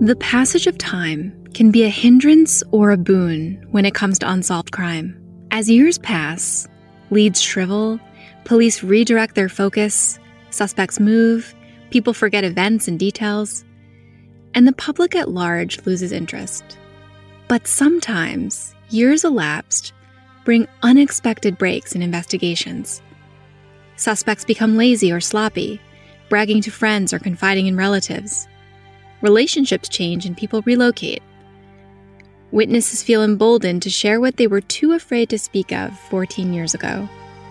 The passage of time can be a hindrance or a boon when it comes to unsolved crime. As years pass, leads shrivel, police redirect their focus, suspects move, people forget events and details, and the public at large loses interest. But sometimes, years elapsed bring unexpected breaks in investigations. Suspects become lazy or sloppy, bragging to friends or confiding in relatives. Relationships change and people relocate. Witnesses feel emboldened to share what they were too afraid to speak of 14 years ago.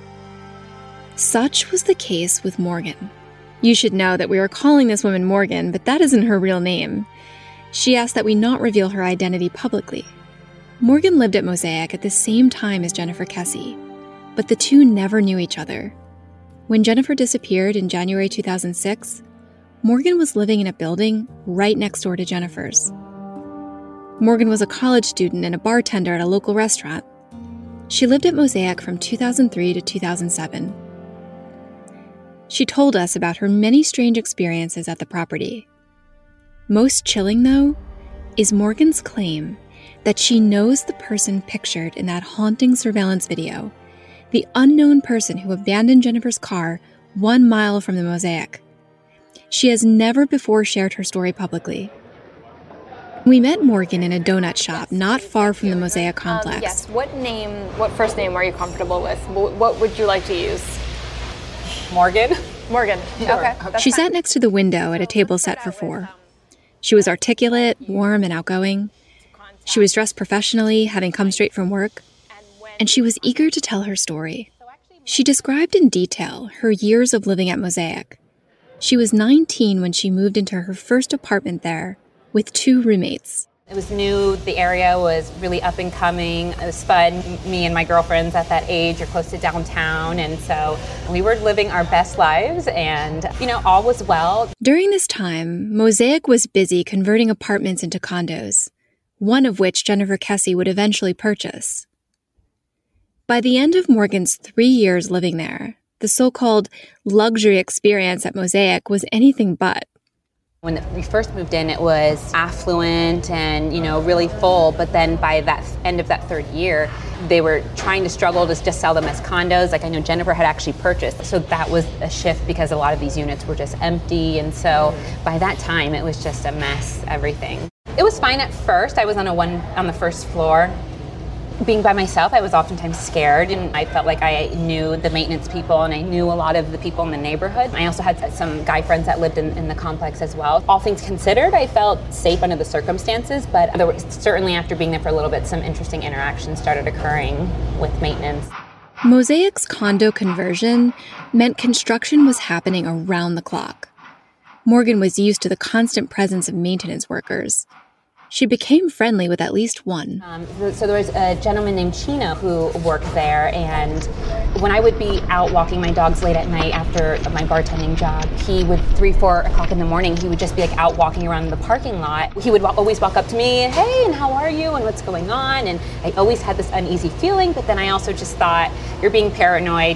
Such was the case with Morgan. You should know that we are calling this woman Morgan, but that isn't her real name. She asked that we not reveal her identity publicly. Morgan lived at Mosaic at the same time as Jennifer Kesse, but the two never knew each other. When Jennifer disappeared in January 2006, Morgan was living in a building right next door to Jennifer's. Morgan was a college student and a bartender at a local restaurant. She lived at Mosaic from 2003 to 2007. She told us about her many strange experiences at the property. Most chilling, though, is Morgan's claim that she knows the person pictured in that haunting surveillance video, the unknown person who abandoned Jennifer's car 1 mile from the Mosaic. She has never before shared her story publicly. We met Morgan in a donut shop not far from the Mosaic complex. Yes, what first name are you comfortable with? What would you like to use? Morgan? Morgan, okay. She sat next to the window at a table set for 4. She was articulate, warm, and outgoing. She was dressed professionally, having come straight from work, and she was eager to tell her story. She described in detail her years of living at Mosaic. She was 19 when she moved into her first apartment there with 2 roommates. It was new, the area was really up and coming. It was fun. Me and my girlfriends at that age are close to downtown, and so we were living our best lives, and, all was well. During this time, Mosaic was busy converting apartments into condos, one of which Jennifer Kesse would eventually purchase. By the end of Morgan's 3 years living there, the so-called luxury experience at Mosaic was anything but. When we first moved in, it was affluent and, really full. But then by that end of that 3rd year, they were trying to struggle to just sell them as condos. Like I know Jennifer had actually purchased. So that was a shift because a lot of these units were just empty. And so by that time, it was just a mess, everything. It was fine at first. I was on the first floor. Being by myself, I was oftentimes scared, and I felt like I knew the maintenance people and I knew a lot of the people in the neighborhood. I also had some guy friends that lived in the complex as well. All things considered, I felt safe under the circumstances, but there was, certainly after being there for a little bit, some interesting interactions started occurring with maintenance. Mosaic's condo conversion meant construction was happening around the clock. Morgan was used to the constant presence of maintenance workers. She became friendly with at least one. So there was a gentleman named Chino who worked there, and when I would be out walking my dogs late at night after my bartending job, he would, 3-4 o'clock in the morning, he would just be out walking around the parking lot. He would always walk up to me, hey, and how are you, and what's going on? And I always had this uneasy feeling, but then I also just thought, you're being paranoid,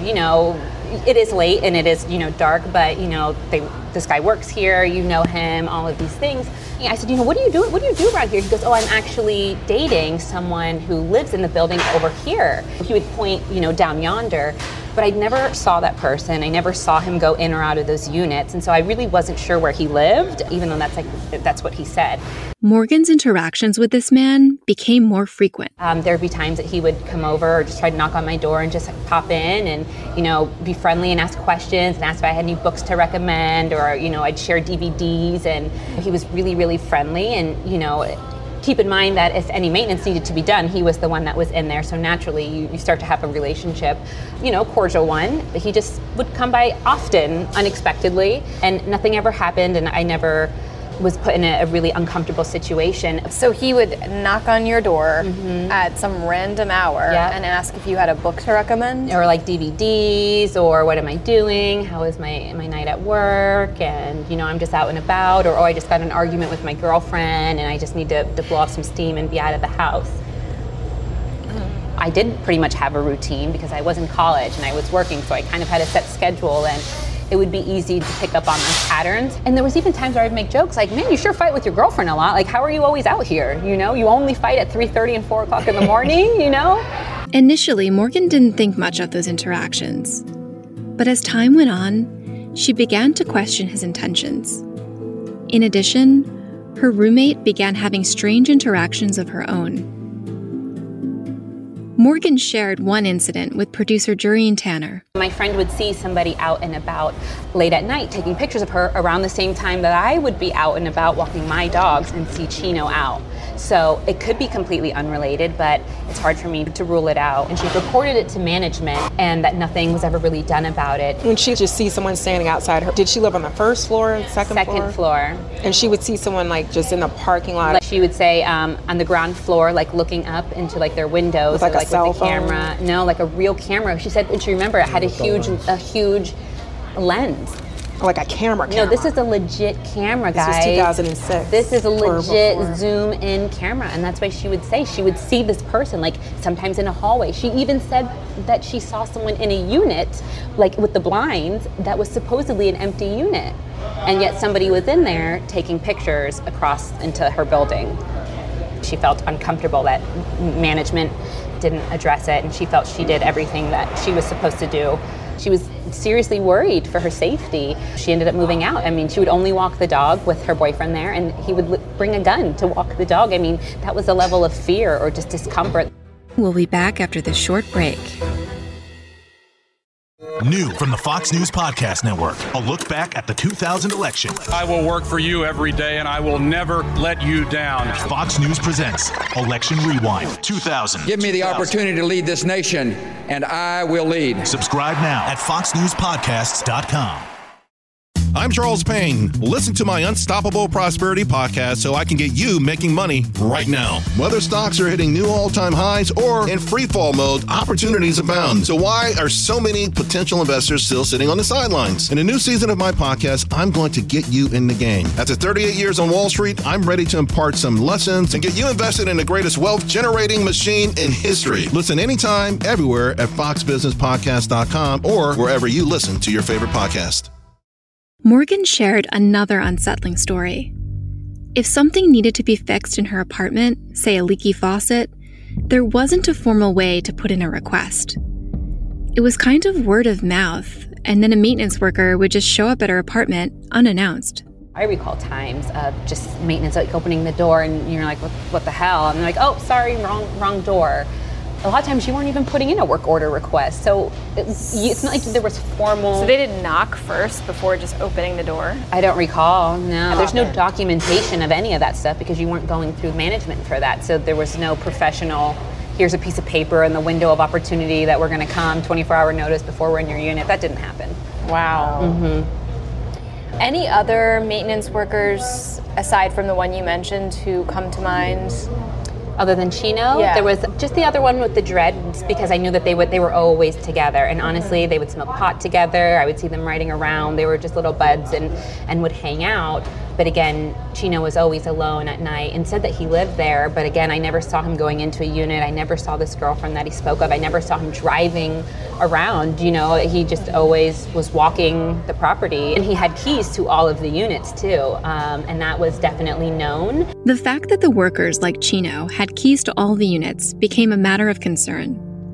it is late and it is, dark, but, this guy works here, you know him, all of these things. I said, what do you do? What do you do around here? He goes, I'm actually dating someone who lives in the building over here. He would point, down yonder. But I never saw that person. I never saw him go in or out of those units. And so I really wasn't sure where he lived, even though that's what he said. Morgan's interactions with this man became more frequent. There'd be times that he would come over or just try to knock on my door and just pop in and, be friendly and ask questions and ask if I had any books to recommend, or, I'd share DVDs, and he was really, really friendly. And, keep in mind that if any maintenance needed to be done, he was the one that was in there. So naturally, you start to have a relationship, cordial one. But he just would come by often, unexpectedly, and nothing ever happened, and I never was put in a really uncomfortable situation. So he would knock on your door at some random hour and ask if you had a book to recommend? Or like DVDs, or what am I doing? How is my night at work? And, I'm just out and about, or I just got in an argument with my girlfriend and I just need to blow off some steam and be out of the house. I did pretty much have a routine because I was in college and I was working, so I kind of had a set schedule, and it would be easy to pick up on those patterns. And there was even times where I'd make jokes like, man, you sure fight with your girlfriend a lot. Like, how are you always out here? You know, you only fight at 3:30 and 4 o'clock in the morning, you know? Initially, Morgan didn't think much of those interactions. But as time went on, she began to question his intentions. In addition, her roommate began having strange interactions of her own. Morgan shared one incident with producer Jurrien Tanner. My friend would see somebody out and about late at night taking pictures of her around the same time that I would be out and about walking my dogs and see Chino out. So it could be completely unrelated, but it's hard for me to rule it out. And she reported it to management and that nothing was ever really done about it. When she just see someone standing outside her, did she live on the first floor, second floor? Second floor. And she would see someone like just in the parking lot? Like she would say on the ground floor, like looking up into like their windows. With like a cell with the camera. phone? No, like a real camera. She said, and she remember it had a huge lens. Like a camera. No, this is a legit camera, guys. This was 2006. This is a legit zoom-in camera, and that's why she would see this person, like sometimes in a hallway. She even said that she saw someone in a unit, like with the blinds, that was supposedly an empty unit, and yet somebody was in there taking pictures across into her building. She felt uncomfortable that management didn't address it, and she felt she did everything that she was supposed to do. She was seriously worried for her safety. She ended up moving out. I mean, she would only walk the dog with her boyfriend there, and he would bring a gun to walk the dog. I mean, that was a level of fear or just discomfort. We'll be back after this short break. New from the Fox News Podcast Network, a look back at the 2000 election. I will work for you every day, and I will never let you down. Fox News presents Election Rewind 2000. Give me the opportunity to lead this nation, and I will lead. Subscribe now at foxnewspodcasts.com. I'm Charles Payne. Listen to my Unstoppable Prosperity podcast so I can get you making money right now. Whether stocks are hitting new all-time highs or in free fall mode, opportunities abound. So why are so many potential investors still sitting on the sidelines? In a new season of my podcast, I'm going to get you in the game. After 38 years on Wall Street, I'm ready to impart some lessons and get you invested in the greatest wealth-generating machine in history. Listen anytime, everywhere at foxbusinesspodcast.com or wherever you listen to your favorite podcast. Morgan shared another unsettling story. If something needed to be fixed in her apartment, say a leaky faucet, there wasn't a formal way to put in a request. It was kind of word of mouth, and then a maintenance worker would just show up at her apartment unannounced. I recall times of just maintenance, like opening the door and you're like, what the hell? And they're like, oh, sorry, wrong door. A lot of times you weren't even putting in a work order request. So it's not like there was formal... So they did knock first before just opening the door? I don't recall, no. There's no documentation of any of that stuff because you weren't going through management for that. So there was no professional, here's a piece of paper in the window of opportunity that we're going to come 24-hour notice before we're in your unit. That didn't happen. Wow. Mm-hmm. Any other maintenance workers, aside from the one you mentioned, who come to mind? Other than Chino, yeah. There was just the other one with the dreads because I knew that they were always together. And honestly, they would smoke pot together. I would see them riding around. They were just little buds and would hang out. But again, Chino was always alone at night and said that he lived there. But again, I never saw him going into a unit. I never saw this girlfriend that he spoke of. I never saw him driving around. You know, he just always was walking the property. And he had keys to all of the units too. And that was definitely known. The fact that the workers like Chino had keys to all the units became a matter of concern.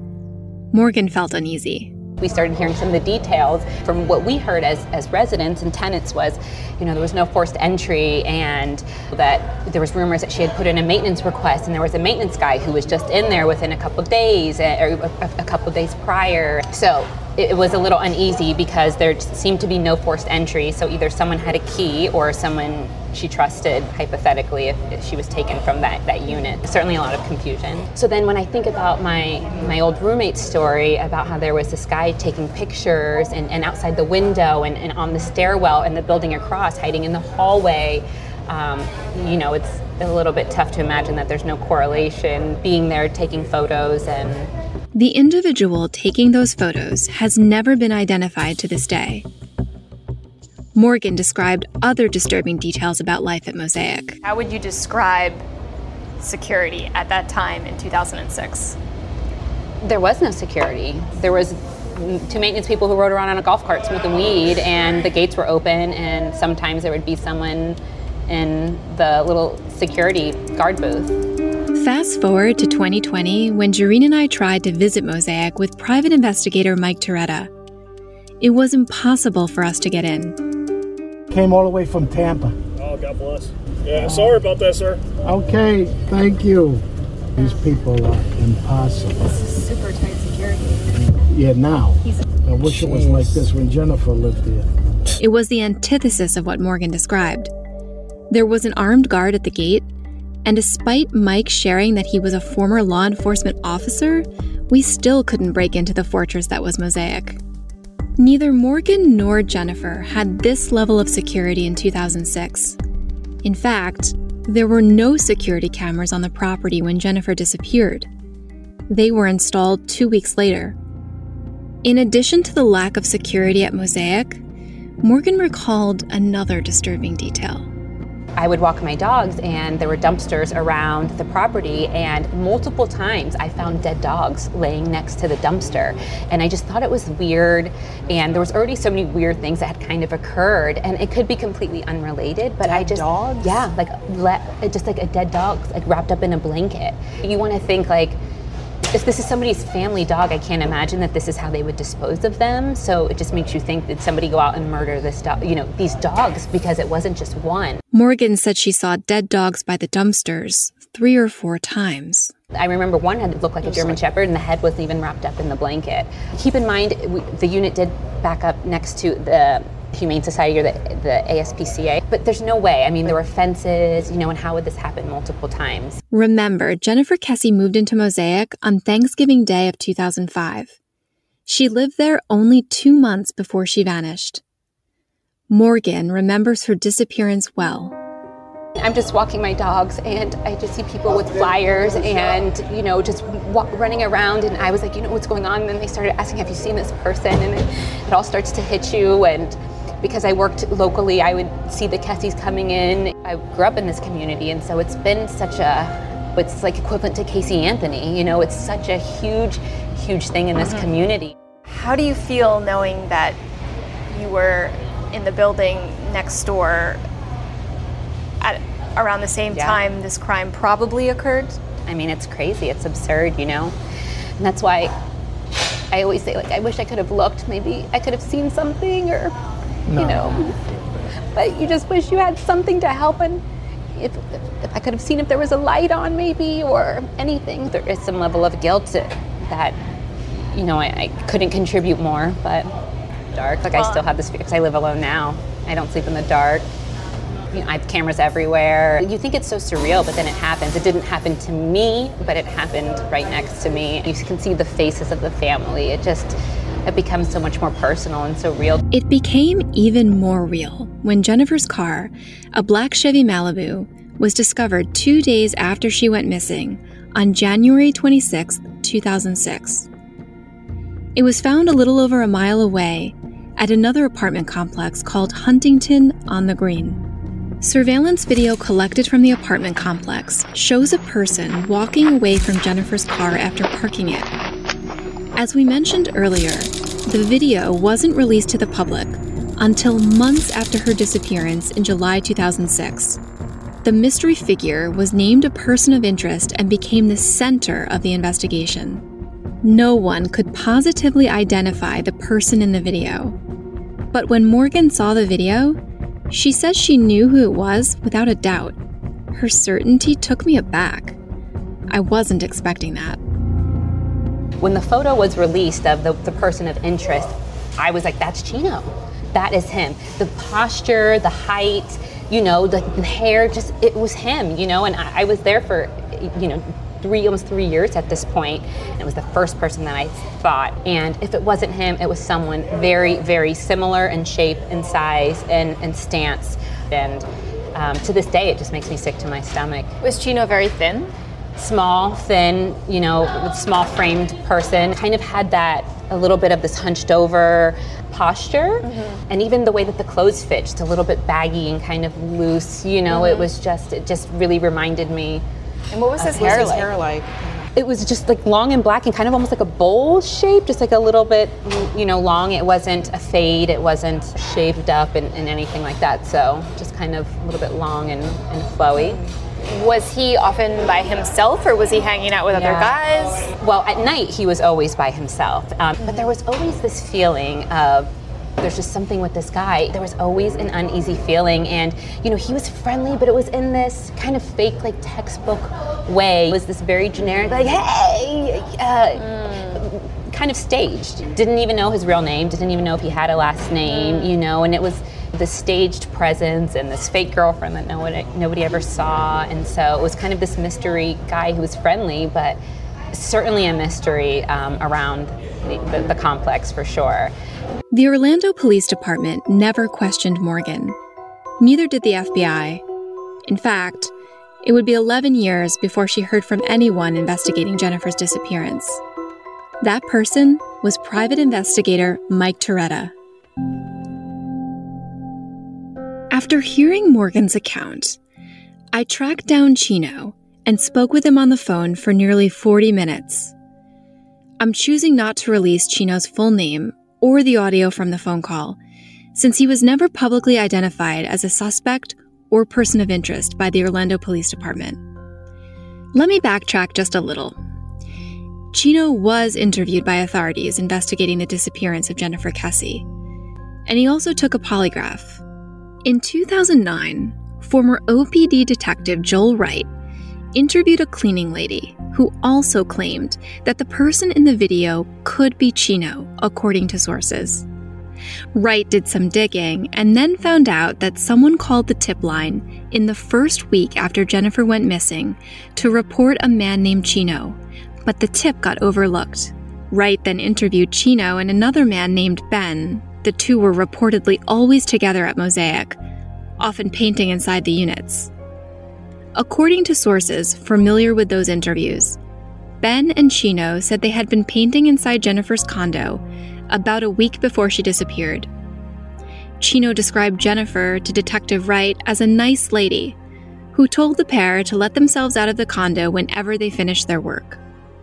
Morgan felt uneasy. We started hearing some of the details from what we heard as residents and tenants was, you know, there was no forced entry and that there was rumors that she had put in a maintenance request and there was a maintenance guy who was just in there within a couple of days or a couple of days prior. So it was a little uneasy because there seemed to be no forced entry. So either someone had a key or someone she trusted, hypothetically, if she was taken from that unit. Certainly a lot of confusion. So then when I think about my old roommate's story about how there was this guy taking pictures and outside the window and on the stairwell and the building across, hiding in the hallway, you know, it's a little bit tough to imagine that there's no correlation being there taking photos and... The individual taking those photos has never been identified to this day. Morgan described other disturbing details about life at Mosaic. How would you describe security at that time in 2006? There was no security. There was two maintenance people who rode around on a golf cart smoking weed, and the gates were open, and sometimes there would be someone in the little security guard booth. Fast forward to 2020, when Jareen and I tried to visit Mosaic with private investigator Mike Toretta. It was impossible for us to get in. Came all the way from Tampa. Oh, God bless. Yeah, sorry about that, sir. Okay, thank you. These people are impossible. This is super tight security. Yeah, now. I wish it was like this when Jennifer lived here. It was the antithesis of what Morgan described. There was an armed guard at the gate, and despite Mike sharing that he was a former law enforcement officer, we still couldn't break into the fortress that was Mosaic. Neither Morgan nor Jennifer had this level of security in 2006. In fact, there were no security cameras on the property when Jennifer disappeared. They were installed 2 weeks later. In addition to the lack of security at Mosaic, Morgan recalled another disturbing detail. I would walk my dogs, and there were dumpsters around the property, and multiple times I found dead dogs laying next to the dumpster, and I just thought it was weird, and there was already so many weird things that had kind of occurred, and it could be completely unrelated, but dead dogs? Yeah, just like a dead dog, like wrapped up in a blanket. You want to think, like, if this is somebody's family dog, I can't imagine that this is how they would dispose of them. So it just makes you think, did somebody go out and murder this dog, these dogs, because it wasn't just one. Morgan said she saw dead dogs by the dumpsters 3 or 4 times. I remember one had looked like a German Shepherd, and the head wasn't even wrapped up in the blanket. Keep in mind, the unit did back up next to the Humane Society or the ASPCA, but there's no way. I mean, there were fences, and how would this happen multiple times? Remember, Jennifer Kesse moved into Mosaic on Thanksgiving Day of 2005. She lived there only 2 months before she vanished. Morgan remembers her disappearance well. I'm just walking my dogs, and I just see people with flyers and, just running around, and I was like, what's going on? And then they started asking, have you seen this person? And it all starts to hit you, and because I worked locally, I would see the Kesses coming in. I grew up in this community, and so it's been it's like equivalent to Casey Anthony. It's such a huge, huge thing in this community. How do you feel knowing that you were in the building next door at around the same time this crime probably occurred? I mean, it's crazy. It's absurd, And that's why I always say, I wish I could have looked. Maybe I could have seen something, or but you just wish you had something to help, and if I could have seen if there was a light on, maybe, or anything. There is some level of guilt that I couldn't contribute more, but dark. I still have this fear because I live alone now. I don't sleep in the dark. I have cameras everywhere. You think it's so surreal, but then it happens. It didn't happen to me, but it happened right next to me. You can see the faces of the family. It becomes so much more personal and so real. It became even more real when Jennifer's car, a black Chevy Malibu, was discovered 2 days after she went missing on January 26, 2006. It was found a little over a mile away at another apartment complex called Huntington on the Green. Surveillance video collected from the apartment complex shows a person walking away from Jennifer's car after parking it. As we mentioned earlier, the video wasn't released to the public until months after her disappearance in July 2006. The mystery figure was named a person of interest and became the center of the investigation. No one could positively identify the person in the video. But when Morgan saw the video, she says she knew who it was without a doubt. Her certainty took me aback. I wasn't expecting that. When the photo was released of the person of interest, I was like, that's Chino. That is him. The posture, the height, the hair, it was him, and I was there for, almost 3 years at this point. And it was the first person that I thought. And if it wasn't him, it was someone very, very similar in shape and size and stance. And to this day, it just makes me sick to my stomach. Was Chino very thin? Small, thin, small framed person. Kind of had a little bit of this hunched over posture. And even the way that the clothes fit, just a little bit baggy and kind of loose, it just really reminded me. And what was his hair like? It was just like long and black and kind of almost like a bowl shape, just like a little bit, long. It wasn't a fade. It wasn't shaved up and anything like that. So just kind of a little bit long and flowy. Was he often by himself, or was he hanging out with other guys? Well, at night he was always by himself. But there was always this feeling of, there's just something with this guy. There was always an uneasy feeling, and he was friendly, but it was in this kind of fake, like textbook way. It was this very generic, like, hey, kind of staged. Didn't even know his real name, didn't even know if he had a last name, and it was the staged presence and this fake girlfriend that nobody ever saw. And so it was kind of this mystery guy who was friendly, but certainly a mystery around the complex for sure. The Orlando Police Department never questioned Morgan. Neither did the FBI. In fact, it would be 11 years before she heard from anyone investigating Jennifer's disappearance. That person was private investigator Mike Toretta. After hearing Morgan's account, I tracked down Chino and spoke with him on the phone for nearly 40 minutes. I'm choosing not to release Chino's full name or the audio from the phone call, since he was never publicly identified as a suspect or person of interest by the Orlando Police Department. Let me backtrack just a little. Chino was interviewed by authorities investigating the disappearance of Jennifer Kesse, and he also took a polygraph. In 2009, former OPD detective Joel Wright interviewed a cleaning lady who also claimed that the person in the video could be Chino, according to sources. Wright did some digging and then found out that someone called the tip line in the first week after Jennifer went missing to report a man named Chino, but the tip got overlooked. Wright then interviewed Chino and another man named Ben. The two were reportedly always together at Mosaic, often painting inside the units. According to sources familiar with those interviews, Ben and Chino said they had been painting inside Jennifer's condo about a week before she disappeared. Chino described Jennifer to Detective Wright as a nice lady who told the pair to let themselves out of the condo whenever they finished their work.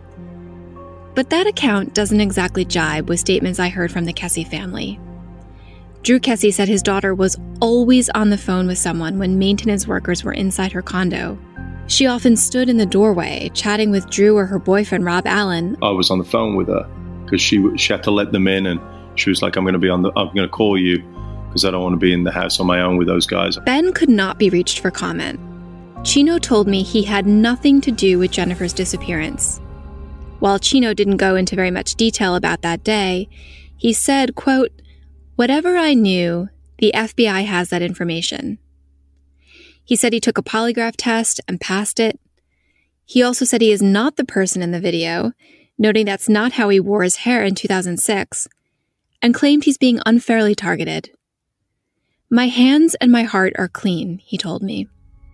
But that account doesn't exactly jibe with statements I heard from the Kesse family. Drew Kesse said his daughter was always on the phone with someone when maintenance workers were inside her condo. She often stood in the doorway, chatting with Drew or her boyfriend, Rob Allen. I was on the phone with her because she had to let them in, and she was like, I'm going to call you because I don't want to be in the house on my own with those guys. Ben could not be reached for comment. Chino told me he had nothing to do with Jennifer's disappearance. While Chino didn't go into very much detail about that day, he said, quote, "Whatever I knew, the FBI has that information." He said he took a polygraph test and passed it. He also said he is not the person in the video, noting that's not how he wore his hair in 2006, and claimed he's being unfairly targeted. "My hands and my heart are clean," he told me.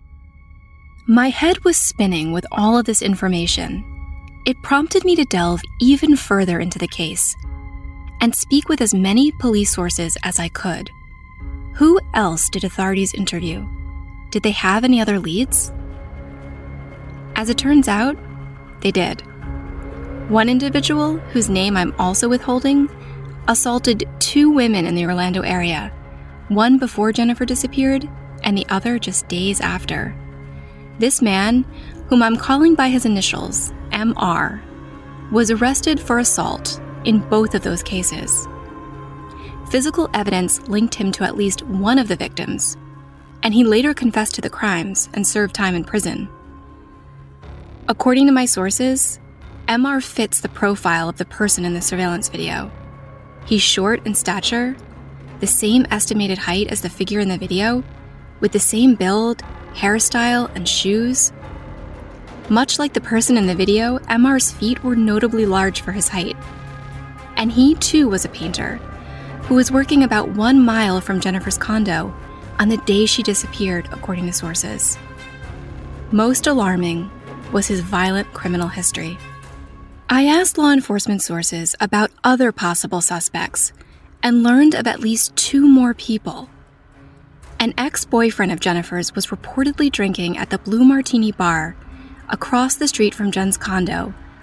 My head was spinning with all of this information. It prompted me to delve even further into the case and speak with as many police sources as I could. Who else did authorities interview? Did they have any other leads? As it turns out, they did. One individual, whose name I'm also withholding, assaulted 2 women in the Orlando area, one before Jennifer disappeared and the other just days after. This man, whom I'm calling by his initials, MR, was arrested for assault in both of those cases. Physical evidence linked him to at least one of the victims, and he later confessed to the crimes and served time in prison. According to my sources, MR fits the profile of the person in the surveillance video. He's short in stature, the same estimated height as the figure in the video, with the same build, hairstyle, and shoes. Much like the person in the video, MR's feet were notably large for his height. And he, too, was a painter who was working about 1 mile from Jennifer's condo on the day she disappeared, according to sources. Most alarming was his violent criminal history. I asked law enforcement sources about other possible suspects and learned of at least 2 more people. An ex-boyfriend of Jennifer's was reportedly drinking at the Blue Martini bar across the street from Jen's condo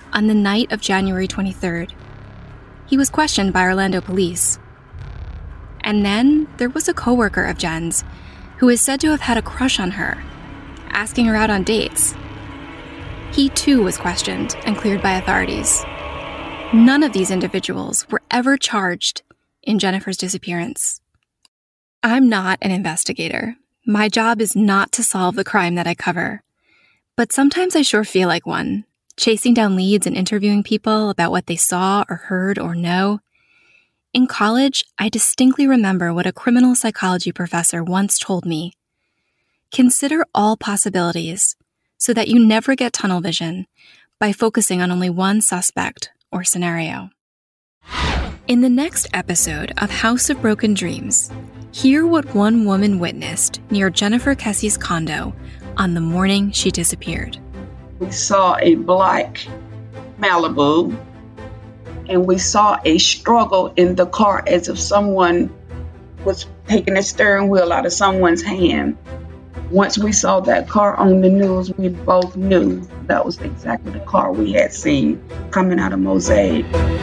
on the night of January 23rd. He was questioned by Orlando police. And then there was a coworker of Jen's who is said to have had a crush on her, asking her out on dates. He too was questioned and cleared by authorities. None of these individuals were ever charged in Jennifer's disappearance. I'm not an investigator. My job is not to solve the crime that I cover. But sometimes I sure feel like one, chasing down leads and interviewing people about what they saw or heard or know. In college, I distinctly remember what a criminal psychology professor once told me. Consider all possibilities so that you never get tunnel vision by focusing on only one suspect or scenario. In the next episode of House of Broken Dreams, hear what one woman witnessed near Jennifer Kessie's condo on the morning she disappeared. We saw a black Malibu, and we saw a struggle in the car as if someone was taking the steering wheel out of someone's hand. Once we saw that car on the news, we both knew that was exactly the car we had seen coming out of Mosaic.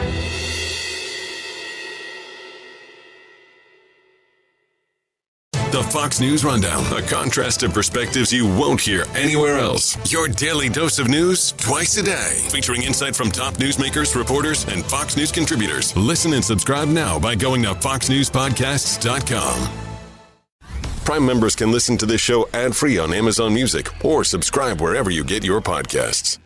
The Fox News Rundown, a contrast of perspectives you won't hear anywhere else. Your daily dose of news twice a day, featuring insight from top newsmakers, reporters, and Fox News contributors. Listen and subscribe now by going to foxnewspodcasts.com. Prime members can listen to this show ad-free on Amazon Music or subscribe wherever you get your podcasts.